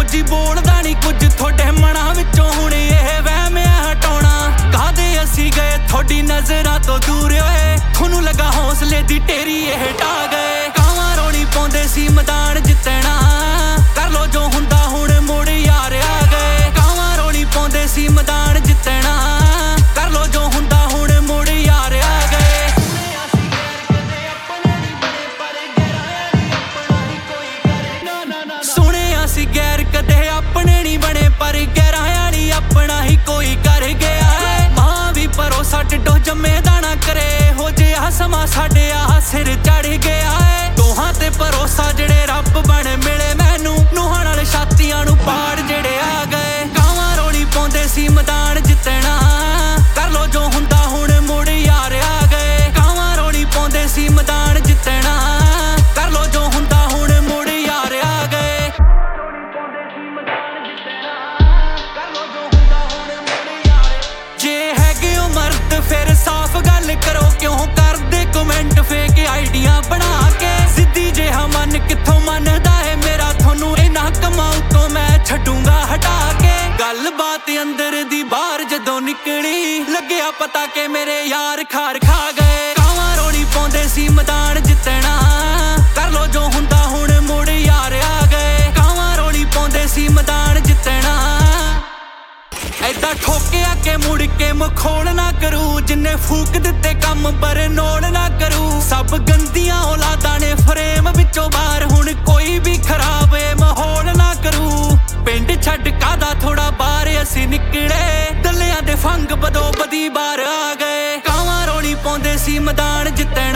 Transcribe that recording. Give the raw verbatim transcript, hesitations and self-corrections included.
फौजी बोलदा नहीं कुछ थोड़े मना विचों हुण इह वहम हटाउणा काहदे असीं गए थोड़ी नज़रां तो दूर होए थोनू लगा हौसले दी ढेरी इह ढा गए कावां रोणी पाउंदे सी मैदान जितणा कर लो जो हुंदा हुण मुड़ यार आ गए कावां रोणी पाउंदे सी मैदान जितणा कर लो जो हुंदा हुण मुड़ यार आ गए सुणिया सी गैर कदे अपने नहीं बने पर गैरां नहीं अपना ही कोई कर गया है मां भी भरोसा ढिड्डों जम्मे दाना करे हो जिहा समा साडे आ सिर चढ़ गया है दोहां ते भरोसा जेड़े रब बन मिले मैनू नूहां नाल छातियां नू पाड़ जेड़े आ गए कावां रोणी पाउंदे सी मैदान जितणा कर लो जो हुंदा हुण मुड़ यार आ गए कावां रोणी पाउंदे सी मैदान जितणा कर लो जो हुंदा हुण मुड़ यार आ गए जे हैगे ओ मर्द फिर साफ गल करो क्यों करदे कमेंट फेक आइडिया बना के सिद्धी जिहा मन कित्थों मनदा है मेरा थोनू इन्हां कमाऊ तो मैं छड्डूंगा हटा के गल बात अंदर दी बाहर जदों निकली लग्या पता के मेरे यार खार खा गए कावां रोणी पाउंदे सी मैदान जितणा कर लो जो हुंदा हुण मुड़ यार आ गए कावां रोणी पाउंदे सी मैदान जितणा ऐदा ठोकिया के मुड़ के मखौल ना करू जिन्ने फूक दिते कम पर नोल ना करू सब गंदियां औलादां ने फ्रेम विचों बाहर हुण कोई भी खराब ए माहौल ना करू पिंड छड्ड कादा थोड़ा बाहर असीं निकले दलियां दे फंग बदो बदी बाहर आ गए कावां रोणी पाउंदे सी मैदान जितणा